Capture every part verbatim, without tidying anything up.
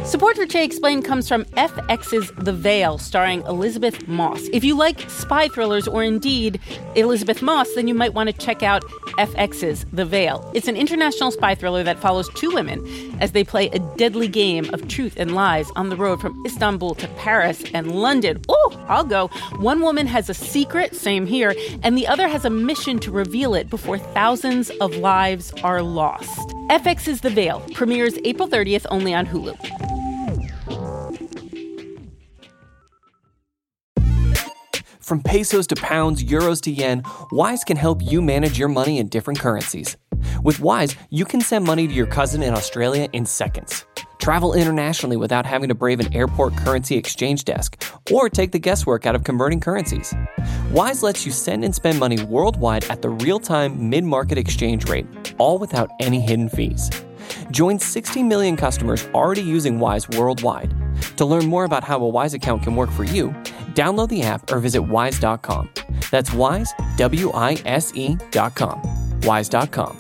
Support for Che Explained comes from F X's The Veil, starring Elizabeth Moss. If you like spy thrillers or indeed Elizabeth Moss, then you might want to check out F X's The Veil. It's an international spy thriller that follows two women as they play a deadly game of truth and lies on the road from Istanbul to Paris and London. Oh, I'll go. One woman has a secret, same here, and the other has a mission to reveal it before thousands of lives are lost. F X's The Veil premieres April thirtieth only on Hulu. From pesos to pounds, euros to yen, Wise can help you manage your money in different currencies. With Wise, you can send money to your cousin in Australia in seconds. Travel internationally without having to brave an airport currency exchange desk or take the guesswork out of converting currencies. Wise lets you send and spend money worldwide at the real-time mid-market exchange rate, all without any hidden fees. Join sixty million customers already using Wise worldwide. To learn more about how a Wise account can work for you, download the app or visit wise dot com. That's Wise, W I S E dot com. wise dot com.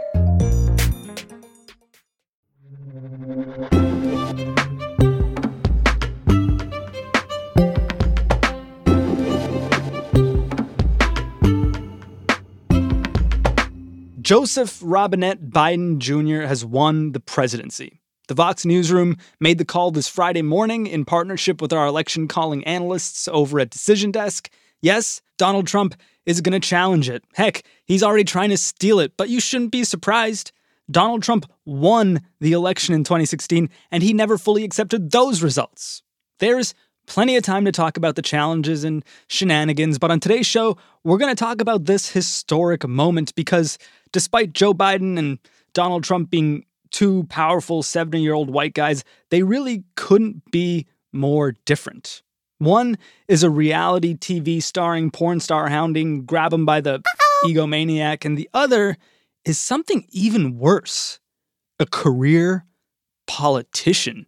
Joseph Robinette Biden Junior has won the presidency. The Vox newsroom made the call this Friday morning in partnership with our election calling analysts over at Decision Desk. Yes, Donald Trump is going to challenge it. Heck, he's already trying to steal it, but you shouldn't be surprised. Donald Trump won the election in twenty sixteen, and he never fully accepted those results. There's plenty of time to talk about the challenges and shenanigans, but on today's show, we're going to talk about this historic moment because despite Joe Biden and Donald Trump being two powerful seventy-year-old white guys, they really couldn't be more different. One is a reality T V starring porn star hounding, grab him by the egomaniac, and the other is something even worse, a career politician.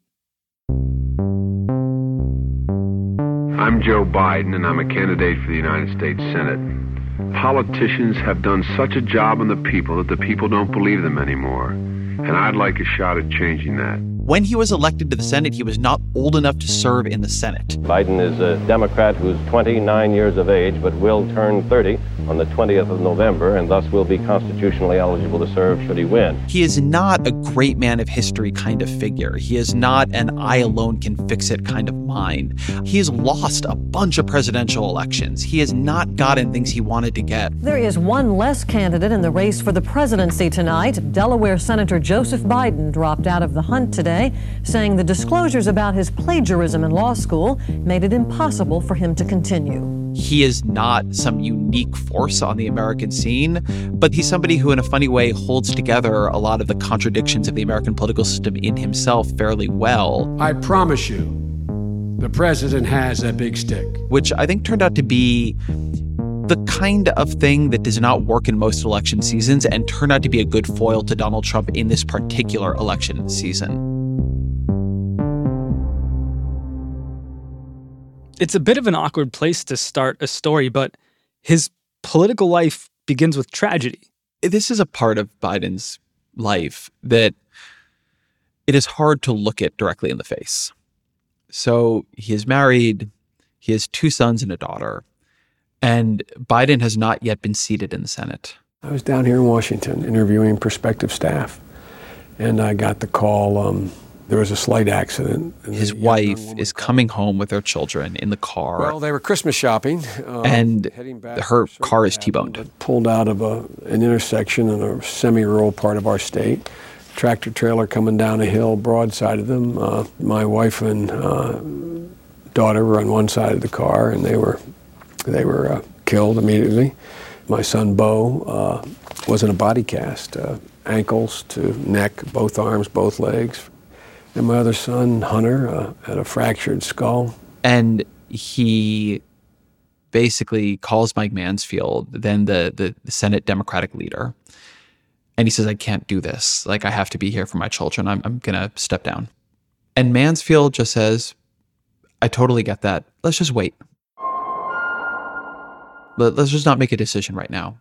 I'm Joe Biden, and I'm a candidate for the United States Senate. Politicians have done such a job on the people that the people don't believe them anymore. And I'd like a shot at changing that. When he was elected to the Senate, he was not old enough to serve in the Senate. Biden is a Democrat who's twenty-nine years of age, but will turn thirty on the twentieth of November, and thus will be constitutionally eligible to serve should he win. He is not a great man of history kind of figure. He is not an I alone can fix it kind of mind. He has lost a bunch of presidential elections. He has not gotten things he wanted to get. There is one less candidate in the race for the presidency tonight. Delaware Senator Joseph Biden dropped out of the hunt today, saying the disclosures about his plagiarism in law school made it impossible for him to continue. He is not some unique force on the American scene, but he's somebody who, in a funny way, holds together a lot of the contradictions of the American political system in himself fairly well. I promise you, the president has a big stick. Which I think turned out to be the kind of thing that does not work in most election seasons and turned out to be a good foil to Donald Trump in this particular election season. It's a bit of an awkward place to start a story, but his political life begins with tragedy. This is a part of Biden's life that it is hard to look at directly in the face. So he is married, he has two sons and a daughter, and Biden has not yet been seated in the Senate. I was down here in Washington interviewing prospective staff, and I got the call. Um, there was a slight accident. His wife is coming home with her children in the car. Well, they were Christmas shopping. Uh, and her car is T-boned. Pulled out of a, an intersection in a semi-rural part of our state. Tractor trailer coming down a hill broadside of them. Uh, my wife and uh, daughter were on one side of the car, and they were they were uh, killed immediately. My son, Bo, uh, was in a body cast, uh, ankles to neck, both arms, both legs. And my other son, Hunter, uh, had a fractured skull. And he basically calls Mike Mansfield, then the, the, the Senate Democratic leader. And he says, I can't do this. Like, I have to be here for my children. I'm, I'm going to step down. And Mansfield just says, I totally get that. Let's just wait. Let, let's just not make a decision right now.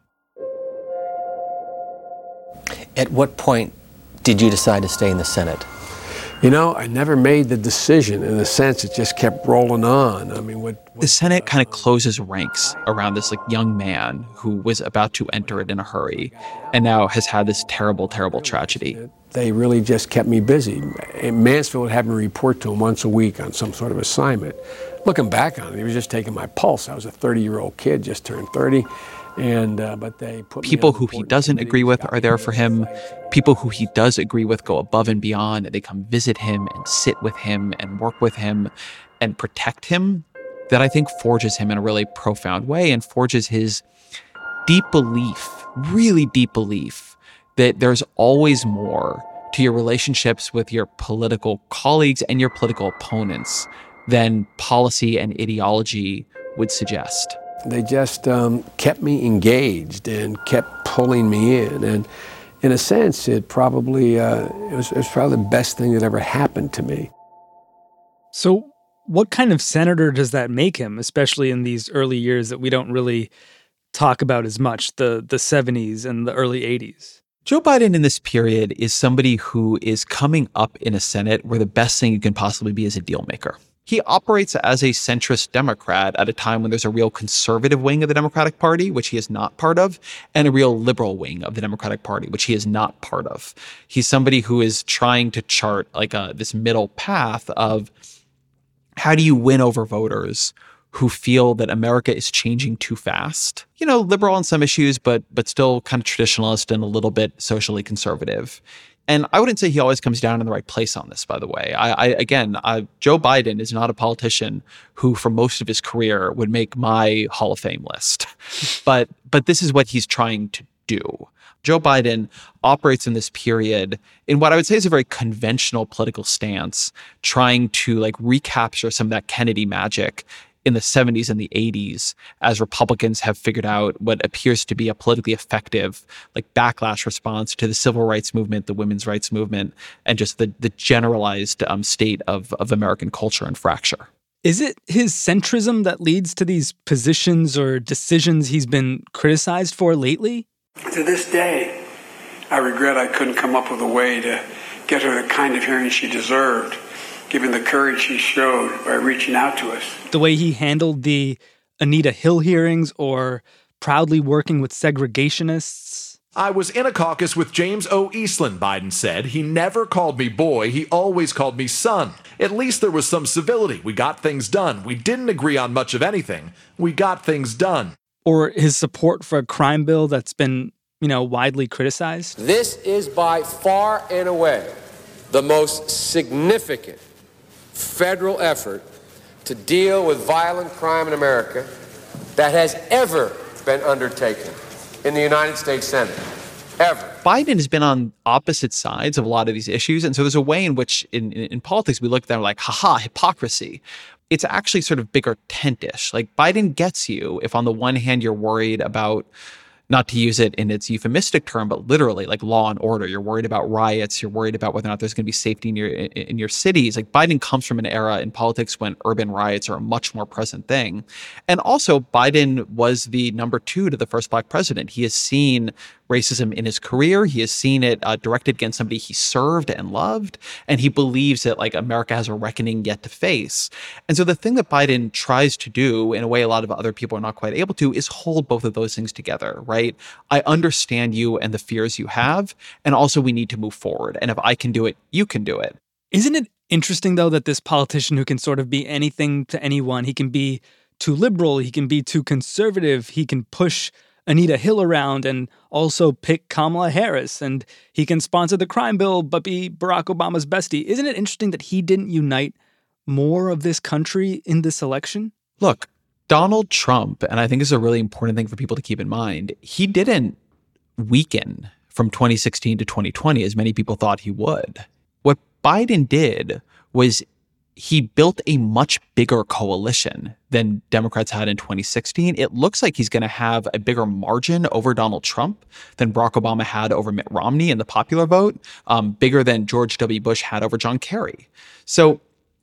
At what point did you decide to stay in the Senate? You know, I never made the decision. In a sense, it just kept rolling on. I mean, what, what the Senate kind of closes ranks around this like young man who was about to enter it in a hurry and now has had this terrible, terrible tragedy. They really just kept me busy. And Mansfield would have me report to him once a week on some sort of assignment. Looking back on it, he was just taking my pulse. I was a thirty-year-old kid, just turned thirty. And uh, but they put people who he doesn't agree with are there for him. People who he does agree with go above and beyond. They come visit him and sit with him and work with him and protect him. That I think forges him in a really profound way and forges his deep belief, really deep belief, that there's always more to your relationships with your political colleagues and your political opponents than policy and ideology would suggest. They just um, kept me engaged and kept pulling me in. And in a sense, it probably, uh, it was, it was probably the best thing that ever happened to me. So what kind of senator does that make him, especially in these early years that we don't really talk about as much, the, the seventies and the early eighties? Joe Biden in this period is somebody who is coming up in a Senate where the best thing you can possibly be is a deal maker. He operates as a centrist Democrat at a time when there's a real conservative wing of the Democratic Party, which he is not part of, and a real liberal wing of the Democratic Party, which he is not part of. He's somebody who is trying to chart like a, this middle path of how do you win over voters who feel that America is changing too fast. You know, liberal on some issues, but but still kind of traditionalist and a little bit socially conservative. And I wouldn't say he always comes down in the right place on this, by the way. I, I again, I, Joe Biden is not a politician who, for most of his career, would make my Hall of Fame list. but but this is what he's trying to do. Joe Biden operates in this period in what I would say is a very conventional political stance, trying to like recapture some of that Kennedy magic in the seventies and the eighties, as Republicans have figured out what appears to be a politically effective like backlash response to the civil rights movement, the women's rights movement, and just the, the generalized um, state of, of American culture and fracture. Is it his centrism that leads to these positions or decisions he's been criticized for lately? To this day, I regret I couldn't come up with a way to get her the kind of hearing she deserved, given the courage he showed by reaching out to us. The way he handled the Anita Hill hearings or proudly working with segregationists. I was in a caucus with James O. Eastland, Biden said. He never called me boy. He always called me son. At least there was some civility. We got things done. We didn't agree on much of anything. We got things done. Or his support for a crime bill that's been, you know, widely criticized. This is by far and away the most significant federal effort to deal with violent crime in America that has ever been undertaken in the United States Senate, ever. Biden has been on opposite sides of a lot of these issues. And so there's a way in which in, in, in politics, we look at them like, haha, hypocrisy. It's actually sort of bigger tent-ish. Like Biden gets you if on the one hand you're worried about, not to use it in its euphemistic term, but literally like law and order. You're worried about riots. You're worried about whether or not there's going to be safety in your in your cities. Like Biden comes from an era in politics when urban riots are a much more present thing. And also Biden was the number two to the first black president. He has seen racism in his career. He has seen it uh, directed against somebody he served and loved. And he believes that like America has a reckoning yet to face. And so the thing that Biden tries to do in a way a lot of other people are not quite able to is hold both of those things together, right? I understand you and the fears you have. And also we need to move forward. And if I can do it, you can do it. Isn't it interesting, though, that this politician who can sort of be anything to anyone, he can be too liberal, he can be too conservative, he can push Anita Hill around and also pick Kamala Harris, and he can sponsor the crime bill but be Barack Obama's bestie. Isn't it interesting that he didn't unite more of this country in this election? Look, Donald Trump, and I think this is a really important thing for people to keep in mind, he didn't weaken from twenty sixteen to twenty twenty as many people thought he would. What Biden did was he built a much bigger coalition than Democrats had in twenty sixteen. It looks like he's going to have a bigger margin over Donald Trump than Barack Obama had over Mitt Romney in the popular vote, um, bigger than George W. Bush had over John Kerry. So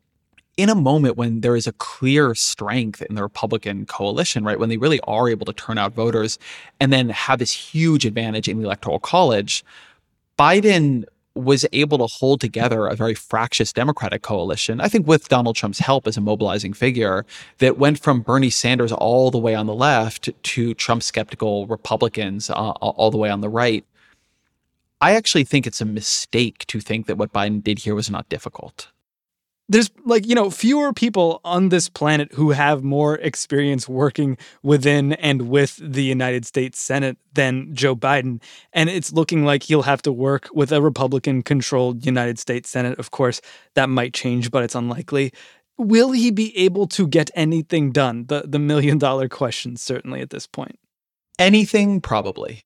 in a moment when there is a clear strength in the Republican coalition, right, when they really are able to turn out voters and then have this huge advantage in the Electoral College, Biden was able to hold together a very fractious Democratic coalition, I think with Donald Trump's help as a mobilizing figure, that went from Bernie Sanders all the way on the left to Trump-skeptical Republicans uh, all the way on the right. I actually think it's a mistake to think that what Biden did here was not difficult. There's like, you know, fewer people on this planet who have more experience working within and with the United States Senate than Joe Biden. And it's looking like he'll have to work with a Republican-controlled United States Senate. Of course, that might change, but it's unlikely. Will he be able to get anything done? The, the million-dollar question, certainly at this point. Anything, probably.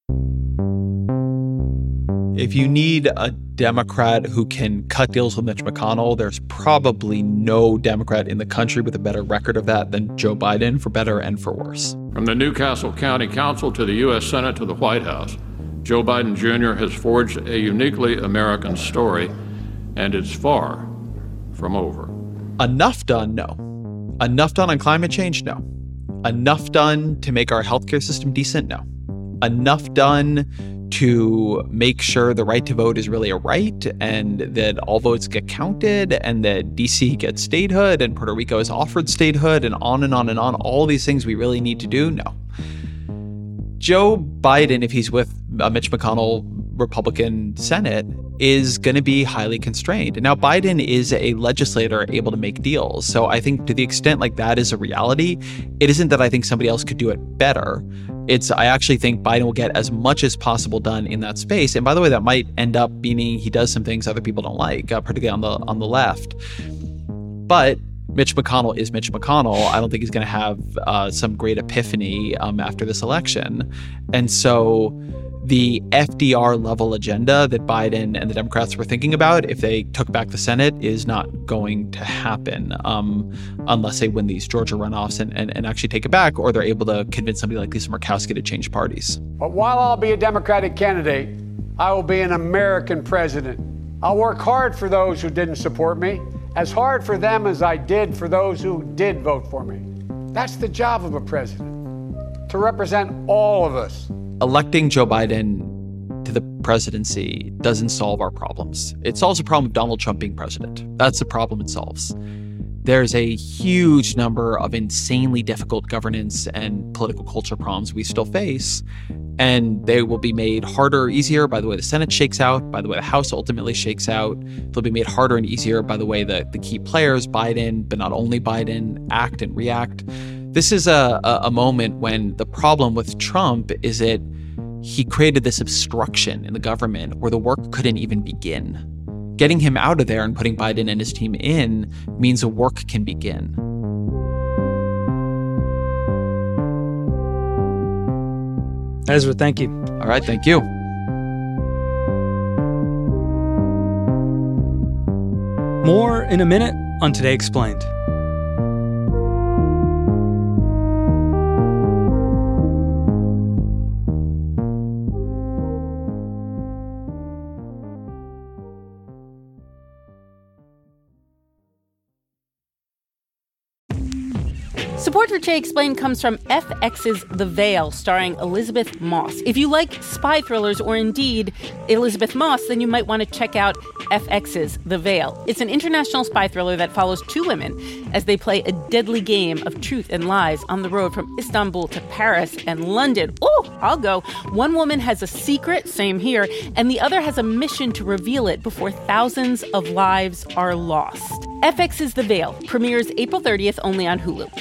If you need a Democrat who can cut deals with Mitch McConnell, there's probably no Democrat in the country with a better record of that than Joe Biden, for better and for worse. From the Newcastle County Council to the U S Senate to the White House, Joe Biden Junior has forged a uniquely American story, and it's far from over. Enough done? No. Enough done on climate change? No. Enough done to make our healthcare system decent? No. Enough done to make sure the right to vote is really a right and that all votes get counted and that D C gets statehood and Puerto Rico is offered statehood and on and on and on. All these things we really need to do? No. Joe Biden, if he's with a Mitch McConnell Republican Senate, is going to be highly constrained. Now, Biden is a legislator able to make deals. So I think to the extent like that is a reality, it isn't that I think somebody else could do it better. It's I actually think Biden will get as much as possible done in that space. And by the way, that might end up meaning he does some things other people don't like, uh, particularly on the on the left. But Mitch McConnell is Mitch McConnell. I don't think he's going to have uh, some great epiphany um, after this election. And so the F D R level agenda that Biden and the Democrats were thinking about, if they took back the Senate, is not going to happen um, unless they win these Georgia runoffs and, and, and actually take it back, or they're able to convince somebody like Lisa Murkowski to change parties. But while I'll be a Democratic candidate, I will be an American president. I'll work hard for those who didn't support me, as hard for them as I did for those who did vote for me. That's the job of a president, to represent all of us. Electing Joe Biden to the presidency doesn't solve our problems. It solves the problem of Donald Trump being president. That's the problem it solves. There's a huge number of insanely difficult governance and political culture problems we still face, and they will be made harder or easier by the way the Senate shakes out, by the way the House ultimately shakes out. They'll be made harder and easier by the way the, the key players, Biden, but not only Biden, act and react. This is a, a, a moment when the problem with Trump is that he created this obstruction in the government where the work couldn't even begin. Getting him out of there and putting Biden and his team in means the work can begin. Ezra, thank you. All right, thank you. More in a minute on Today Explained. Support for Today Explained comes from F X's The Veil, starring Elizabeth Moss. If you like spy thrillers or indeed Elizabeth Moss, then you might want to check out F X's The Veil. It's an international spy thriller that follows two women as they play a deadly game of truth and lies on the road from Istanbul to Paris and London. Oh, I'll go. One woman has a secret, same here, and the other has a mission to reveal it before thousands of lives are lost. F X's The Veil premieres April thirtieth only on Hulu.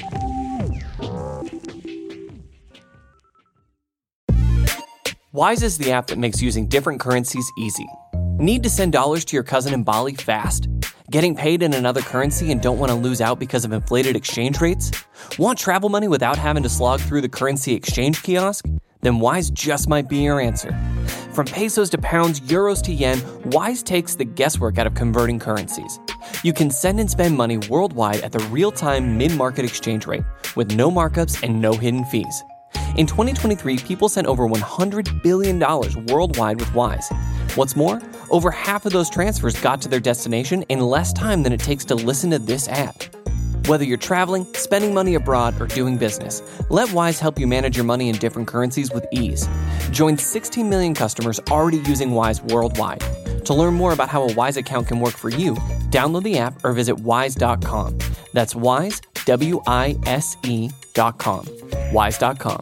Wise is the app that makes using different currencies easy. Need to send dollars to your cousin in Bali fast? Getting paid in another currency and don't want to lose out because of inflated exchange rates? Want travel money without having to slog through the currency exchange kiosk? Then Wise just might be your answer. From pesos to pounds, euros to yen, Wise takes the guesswork out of converting currencies. You can send and spend money worldwide at the real-time mid-market exchange rate with no markups and no hidden fees. In twenty twenty-three, people sent over one hundred billion dollars worldwide with Wise. What's more, over half of those transfers got to their destination in less time than it takes to listen to this app. Whether you're traveling, spending money abroad, or doing business, let Wise help you manage your money in different currencies with ease. Join sixteen million customers already using Wise worldwide. To learn more about how a Wise account can work for you, download the app or visit wise dot com. That's Wise, W I S E dot com. wise dot com.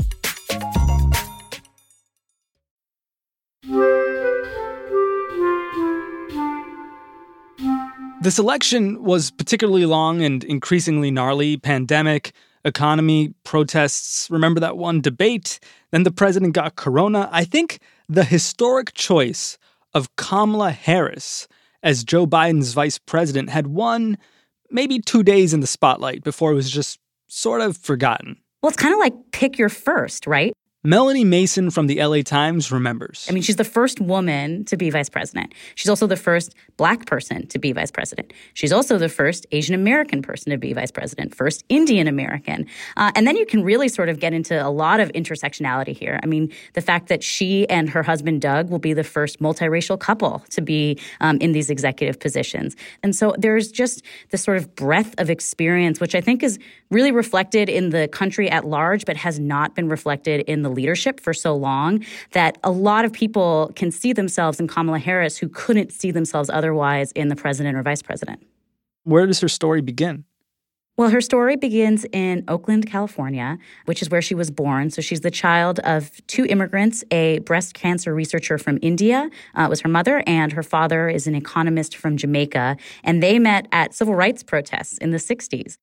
This election was particularly long and increasingly gnarly. Pandemic, economy, protests. Remember that one debate? Then the president got corona. I think the historic choice of Kamala Harris as Joe Biden's vice president had won maybe two days in the spotlight before it was just sort of forgotten. Well, it's kind of like pick your first, right? Melanie Mason from the L A Times remembers. I mean, she's the first woman to be vice president. She's also the first Black person to be vice president. She's also the first Asian American person to be vice president, first Indian American. Uh, and then you can really sort of get into a lot of intersectionality here. I mean, the fact that she and her husband, Doug, will be the first multiracial couple to be um, in these executive positions. And so there's just this sort of breadth of experience, which I think is really reflected in the country at large, but has not been reflected in the leadership for so long, that a lot of people can see themselves in Kamala Harris who couldn't see themselves otherwise in the president or vice president. Where does her story begin? Well, her story begins in Oakland, California, which is where she was born. So she's the child of two immigrants, a breast cancer researcher from India, uh, was her mother, and her father is an economist from Jamaica. And they met at civil rights protests in the sixties.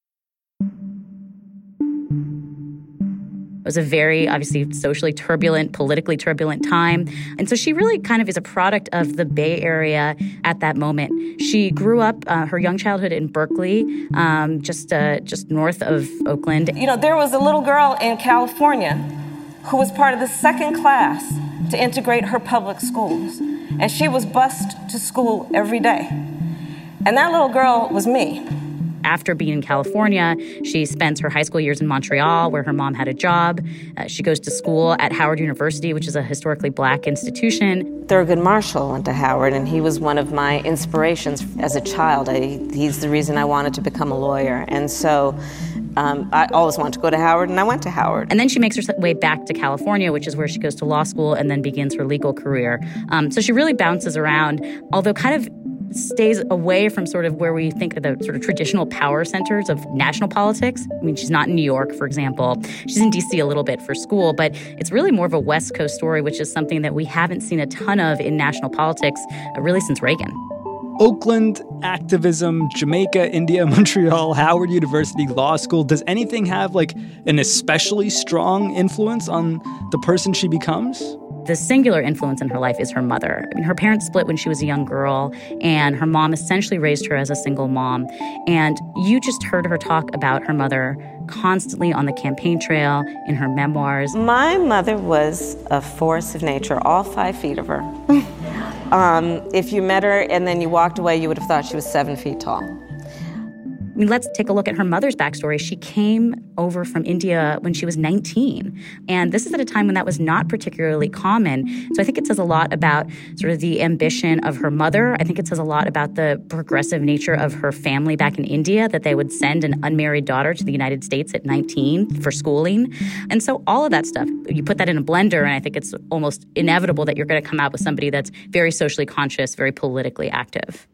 It was a very, obviously, socially turbulent, politically turbulent time. And so she really kind of is a product of the Bay Area at that moment. She grew up, uh, her young childhood in Berkeley, um, just uh, just north of Oakland. You know, there was a little girl in California who was part of the second class to integrate her public schools. And she was bused to school every day. And that little girl was me. After being in California, she spends her high school years in Montreal, where her mom had a job. Uh, she goes to school at Howard University, which is a historically Black institution. Thurgood Marshall went to Howard, and he was one of my inspirations as a child. I, he's the reason I wanted to become a lawyer. And so um, I always wanted to go to Howard, and I went to Howard. And then she makes her way back to California, which is where she goes to law school and then begins her legal career. Um, so she really bounces around, although kind of stays away from sort of where we think of the sort of traditional power centers of national politics. I mean, she's not in New York, for example. She's in D C a little bit for school, but it's really more of a West Coast story, which is something that we haven't seen a ton of in national politics uh, really since Reagan. Oakland, activism, Jamaica, India, Montreal, Howard University, law school. Does anything have like an especially strong influence on the person she becomes? The singular influence in her life is her mother. I mean, her parents split when she was a young girl, and her mom essentially raised her as a single mom. And you just heard her talk about her mother constantly on the campaign trail, in her memoirs. My mother was a force of nature, all five feet of her. um, if you met her and then you walked away, you would have thought she was seven feet tall. I mean, let's take a look at her mother's backstory. She came over from India when she was nineteen. And this is at a time when that was not particularly common. So I think it says a lot about sort of the ambition of her mother. I think it says a lot about the progressive nature of her family back in India, that they would send an unmarried daughter to the United States at nineteen for schooling. And so all of that stuff, you put that in a blender, and I think it's almost inevitable that you're going to come out with somebody that's very socially conscious, very politically active.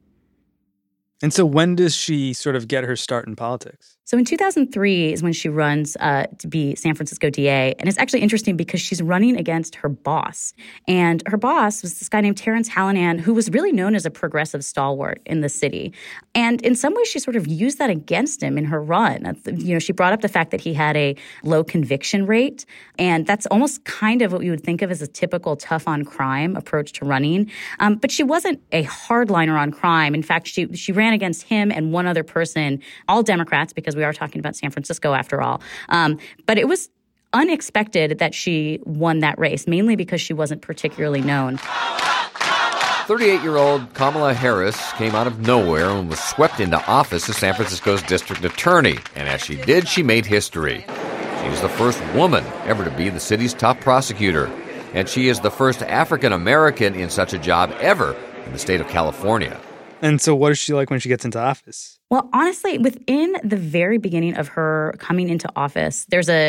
And so when does she sort of get her start in politics? So in two thousand three is when she runs uh, to be San Francisco D A. And it's actually interesting because she's running against her boss. And her boss was this guy named Terrence Hallinan, who was really known as a progressive stalwart in the city. And in some ways, she sort of used that against him in her run. You know, she brought up the fact that he had a low conviction rate. And that's almost kind of what you would think of as a typical tough-on-crime approach to running. Um, but she wasn't a hardliner on crime. In fact, she she ran against him and one other person, all Democrats, because we are talking about San Francisco after all. Um, but it was unexpected that she won that race, mainly because she wasn't particularly known. thirty-eight-year-old Kamala Harris came out of nowhere and was swept into office as San Francisco's district attorney. And as she did, she made history. She's the first woman ever to be the city's top prosecutor. And she is the first African-American in such a job ever in the state of California. And so what is she like when she gets into office? Well, honestly, within the very beginning of her coming into office, there's a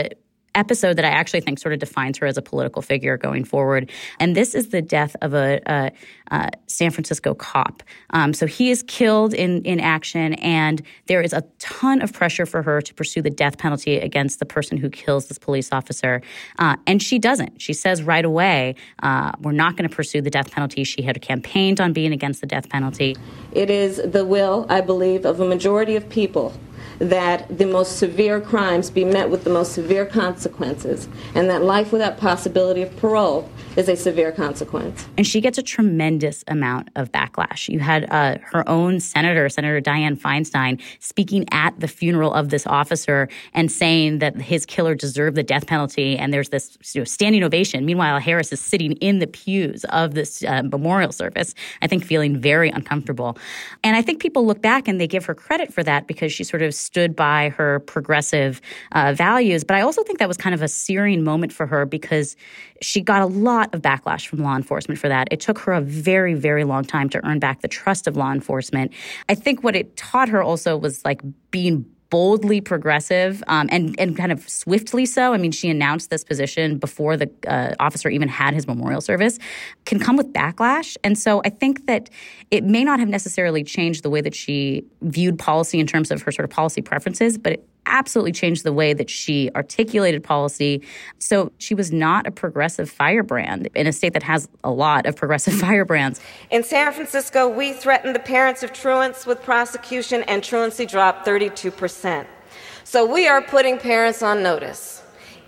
episode that I actually think sort of defines her as a political figure going forward. And this is the death of a, a, a San Francisco cop. Um, so he is killed in, in action, and there is a ton of pressure for her to pursue the death penalty against the person who kills this police officer. Uh, and she doesn't. She says right away, uh, we're not going to pursue the death penalty. She had campaigned on being against the death penalty. It is the will, I believe, of a majority of people that the most severe crimes be met with the most severe consequences, and that life without possibility of parole is a severe consequence. And she gets a tremendous amount of backlash. You had uh, her own senator, Senator Dianne Feinstein, speaking at the funeral of this officer and saying that his killer deserved the death penalty, and there's this you know, standing ovation. Meanwhile, Harris is sitting in the pews of this uh, memorial service, I think feeling very uncomfortable. And I think people look back and they give her credit for that because she sort of stood by her progressive uh, values. But I also think that was kind of a searing moment for her because she got a lot of backlash from law enforcement for that. It took her a very, very long time to earn back the trust of law enforcement. I think what it taught her also was like being boldly progressive um, and, and kind of swiftly so. I mean, she announced this position before the uh, officer even had his memorial service, can come with backlash. And so I think that it may not have necessarily changed the way that she viewed policy in terms of her sort of policy preferences, but it absolutely changed the way that she articulated policy. So she was not a progressive firebrand in a state that has a lot of progressive firebrands. In San Francisco, we threatened the parents of truants with prosecution, and truancy dropped thirty-two percent. So we are putting parents on notice.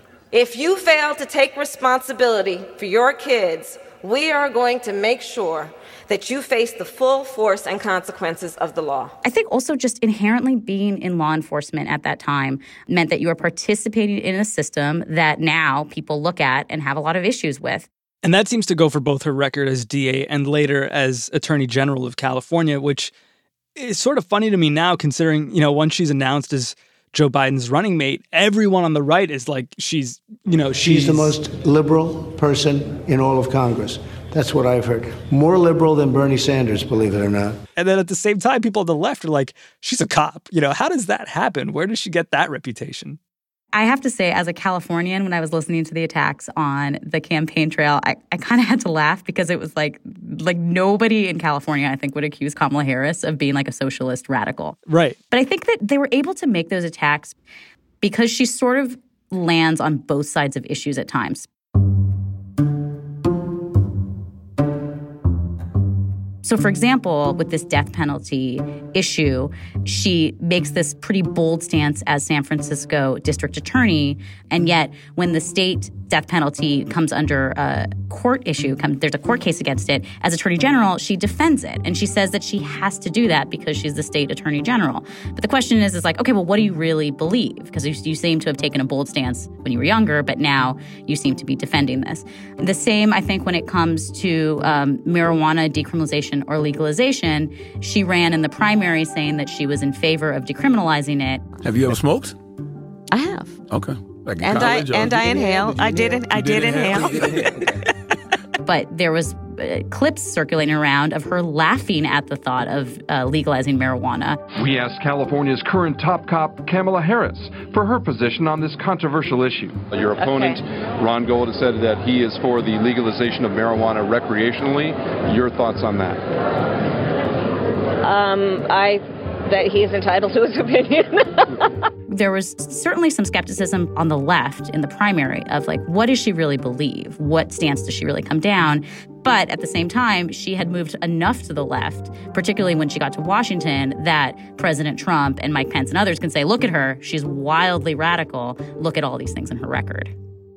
If you fail to take responsibility for your kids, we are going to make sure that you face the full force and consequences of the law. I think also just inherently being in law enforcement at that time meant that you were participating in a system that now people look at and have a lot of issues with. And that seems to go for both her record as D A and later as Attorney General of California, which is sort of funny to me now considering, you know, once she's announced as Joe Biden's running mate, everyone on the right is like, she's, you know, she's... She's the most liberal person in all of Congress. That's what I've heard. More liberal than Bernie Sanders, believe it or not. And then at the same time, people on the left are like, she's a cop. You know, how does that happen? Where does she get that reputation? I have to say, as a Californian, when I was listening to the attacks on the campaign trail, I, I kind of had to laugh because it was like, like nobody in California, I think, would accuse Kamala Harris of being like a socialist radical. Right. But I think that they were able to make those attacks because she sort of lands on both sides of issues at times. So, for example, with this death penalty issue, she makes this pretty bold stance as San Francisco district attorney. And yet, when the state death penalty comes under a court issue, come, there's a court case against it, as attorney general, she defends it. And she says that she has to do that because she's the state attorney general. But the question is, is like, okay, well, what do you really believe? Because you, you seem to have taken a bold stance when you were younger, but now you seem to be defending this. The same, I think, when it comes to um, marijuana decriminalization or legalization. She ran in the primary saying that she was in favor of decriminalizing it. Have you ever smoked? I have. Okay. Like in and college, I and I inhaled. I did. did. I did inhale. But there was uh, clips circulating around of her laughing at the thought of uh, legalizing marijuana. We asked California's current top cop, Kamala Harris, for her position on this controversial issue. Your opponent, okay. Ron Gold, has said that he is for the legalization of marijuana recreationally. Your thoughts on that? Um, I that he is entitled to his opinion. There was certainly some skepticism on the left in the primary of like, what does she really believe? What stance does she really come down? But at the same time, she had moved enough to the left, particularly when she got to Washington, that President Trump and Mike Pence and others can say, look at her, she's wildly radical. Look at all these things in her record.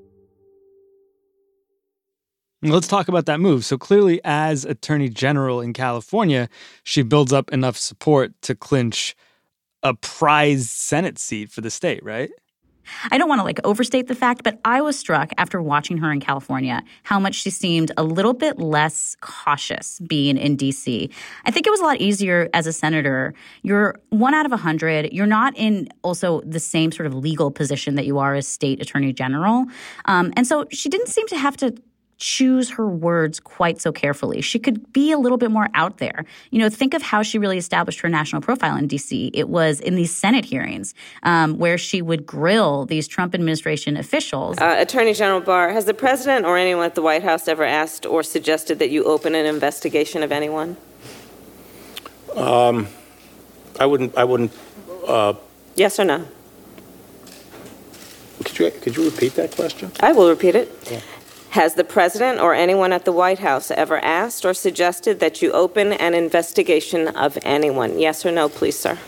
Let's talk about that move. So clearly, as Attorney General in California, she builds up enough support to clinch a prized Senate seat for the state, right? I don't want to like overstate the fact, but I was struck after watching her in California how much she seemed a little bit less cautious being in D C. I think it was a lot easier as a senator. You're one out of a hundred. You're not in also the same sort of legal position that you are as state attorney general. Um, and so she didn't seem to have to choose her words quite so carefully. She could be a little bit more out there. You know, think of how she really established her national profile in D C. It was in these Senate hearings um, where she would grill these Trump administration officials. Uh, Attorney General Barr, has the president or anyone at the White House ever asked or suggested that you open an investigation of anyone? Um, I wouldn't, I wouldn't. Uh, yes or no? Could you, could you repeat that question? I will repeat it. Yeah. Has the president or anyone at the White House ever asked or suggested that you open an investigation of anyone? Yes or no, please, sir?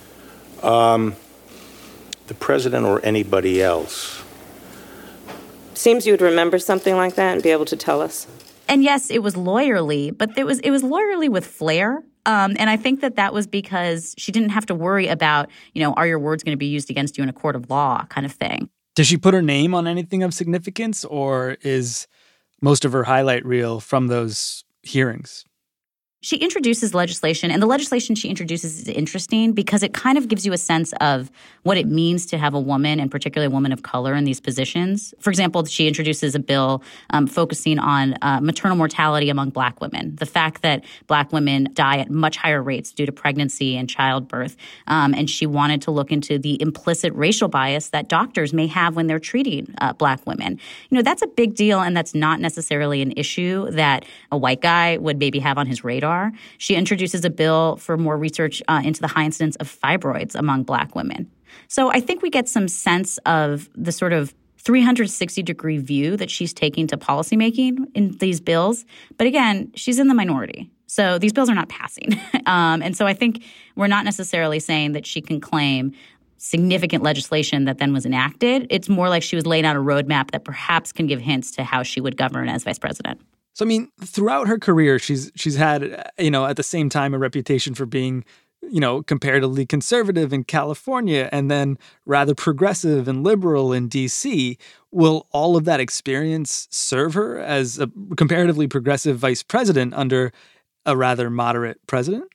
Um, the president or anybody else? Seems you would remember something like that and be able to tell us. And yes, it was lawyerly, but it was it was lawyerly with flair. Um, and I think that that was because she didn't have to worry about, you know, are your words going to be used against you in a court of law kind of thing. Does she put her name on anything of significance, or is most of her highlight reel from those hearings? She introduces legislation, and the legislation she introduces is interesting because it kind of gives you a sense of what it means to have a woman, and particularly a woman of color, in these positions. For example, she introduces a bill um, focusing on uh, maternal mortality among Black women, the fact that Black women die at much higher rates due to pregnancy and childbirth. Um, and she wanted to look into the implicit racial bias that doctors may have when they're treating uh, Black women. You know, that's a big deal, and that's not necessarily an issue that a white guy would maybe have on his radar. She introduces a bill for more research uh, into the high incidence of fibroids among Black women. So I think we get some sense of the sort of three hundred sixty degree view that she's taking to policymaking in these bills. But again, she's in the minority. So these bills are not passing. um, and so I think we're not necessarily saying that she can claim significant legislation that then was enacted. It's more like she was laying out a roadmap that perhaps can give hints to how she would govern as vice president. So, I mean, throughout her career, she's she's had, you know, at the same time, a reputation for being, you know, comparatively conservative in California and then rather progressive and liberal in D C. Will all of that experience serve her as a comparatively progressive vice president under a rather moderate president?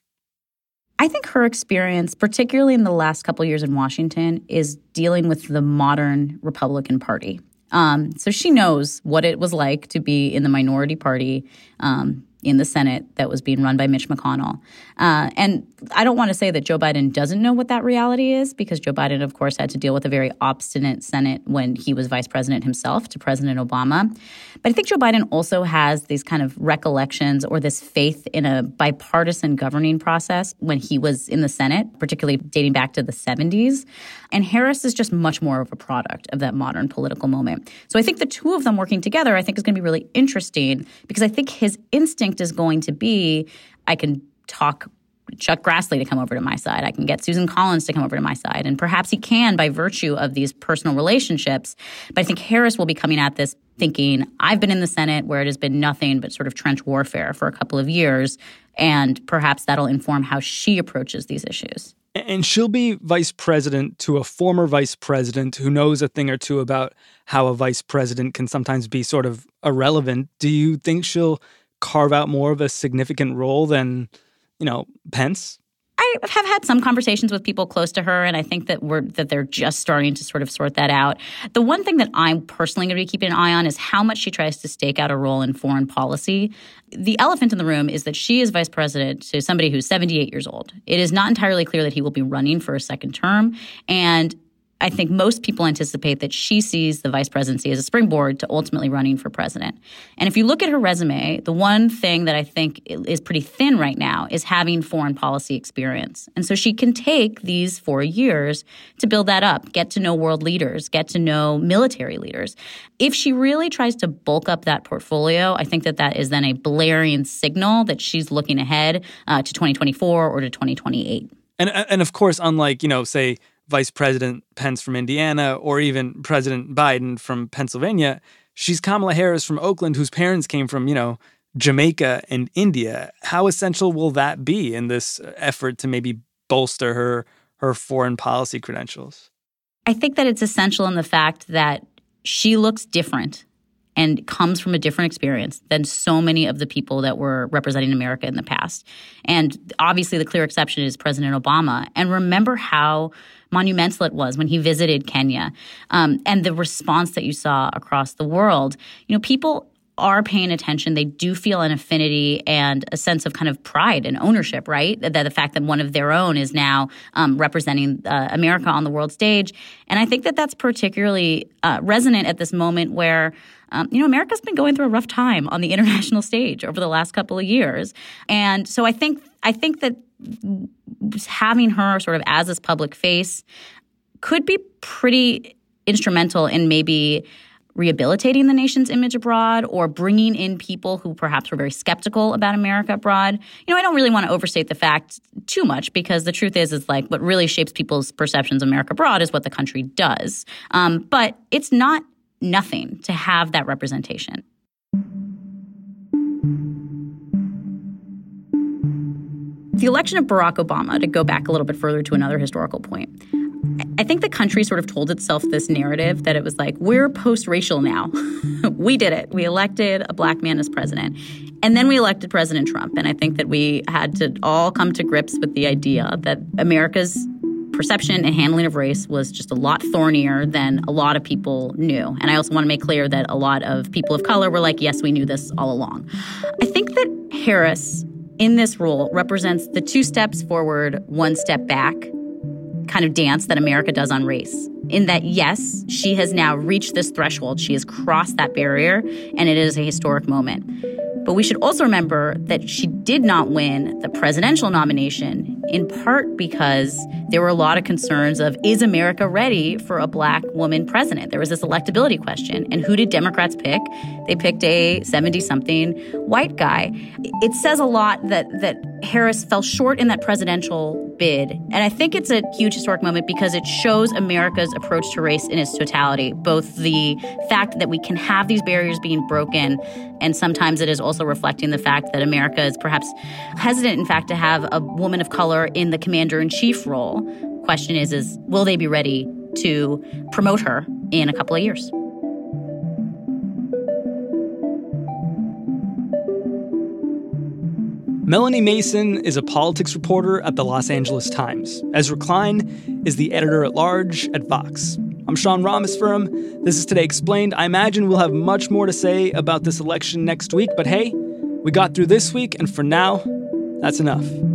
I think her experience, particularly in the last couple of years in Washington, is dealing with the modern Republican Party. Um, so she knows what it was like to be in the minority party um, in the Senate that was being run by Mitch McConnell. Uh, and I don't want to say that Joe Biden doesn't know what that reality is, because Joe Biden, of course, had to deal with a very obstinate Senate when he was vice president himself to President Obama. But I think Joe Biden also has these kind of recollections or this faith in a bipartisan governing process when he was in the Senate, particularly dating back to the seventies. And Harris is just much more of a product of that modern political moment. So I think the two of them working together, I think, is going to be really interesting, because I think his instinct is going to be, I can talk Chuck Grassley to come over to my side. I can get Susan Collins to come over to my side. And perhaps he can by virtue of these personal relationships. But I think Harris will be coming at this thinking, I've been in the Senate where it has been nothing but sort of trench warfare for a couple of years. And perhaps that'll inform how she approaches these issues. And she'll be vice president to a former vice president who knows a thing or two about how a vice president can sometimes be sort of irrelevant. Do you think she'll carve out more of a significant role than, you know, Pence? I have had some conversations with people close to her, and I think that we're that they're just starting to sort of sort that out. The one thing that I'm personally going to be keeping an eye on is how much she tries to stake out a role in foreign policy. The elephant in the room is that she is vice president to somebody who's seventy-eight years old. It is not entirely clear that he will be running for a second term, and I think most people anticipate that she sees the vice presidency as a springboard to ultimately running for president. And if you look at her resume, the one thing that I think is pretty thin right now is having foreign policy experience. And so she can take these four years to build that up, get to know world leaders, get to know military leaders. If she really tries to bulk up that portfolio, I think that that is then a blaring signal that she's looking ahead uh, to twenty twenty-four or to twenty twenty-eight. And, and of course, unlike, you know, say, Vice President Pence from Indiana or even President Biden from Pennsylvania, she's Kamala Harris from Oakland, whose parents came from, you know, Jamaica and India. How essential will that be in this effort to maybe bolster her her foreign policy credentials? I think that it's essential in the fact that she looks different and comes from a different experience than so many of the people that were representing America in the past. And obviously the clear exception is President Obama. And remember how monumental it was when he visited Kenya, um, and the response that you saw across the world. You know, people are paying attention. They do feel an affinity and a sense of kind of pride and ownership, right? That the fact that one of their own is now um, representing uh, America on the world stage. And I think that that's particularly uh, resonant at this moment where, um, you know, America's been going through a rough time on the international stage over the last couple of years. And so I think I think that having her sort of as this public face could be pretty instrumental in maybe rehabilitating the nation's image abroad or bringing in people who perhaps were very skeptical about America abroad. You know, I don't really want to overstate the fact too much because the truth is, is like what really shapes people's perceptions of America abroad is what the country does. Um, but it's not nothing to have that representation. The election of Barack Obama, to go back a little bit further to another historical point, I think the country sort of told itself this narrative that it was like, we're post-racial now. We did it. We elected a black man as president. And then we elected President Trump. And I think that we had to all come to grips with the idea that America's perception and handling of race was just a lot thornier than a lot of people knew. And I also want to make clear that a lot of people of color were like, yes, we knew this all along. I think that Harris in this role represents the two steps forward, one step back kind of dance that America does on race. In that, yes, she has now reached this threshold. She has crossed that barrier, and it is a historic moment. But we should also remember that she did not win the presidential nomination, in part because there were a lot of concerns of, is America ready for a black woman president? There was this electability question. And who did Democrats pick? They picked a seventy-something white guy. It says a lot that that Harris fell short in that presidential bid. And I think it's a huge historic moment because it shows America's approach to race in its totality, both the fact that we can have these barriers being broken, and sometimes it is also reflecting the fact that America is perhaps hesitant, in fact, to have a woman of color in the commander-in-chief role. Question is, is will they be ready to promote her in a couple of years? Melanie Mason is a politics reporter at the Los Angeles Times. Ezra Klein is the editor-at-large at Vox. I'm Sean Rameswaram. This is Today Explained. I imagine we'll have much more to say about this election next week, but hey, we got through this week, and for now, that's enough.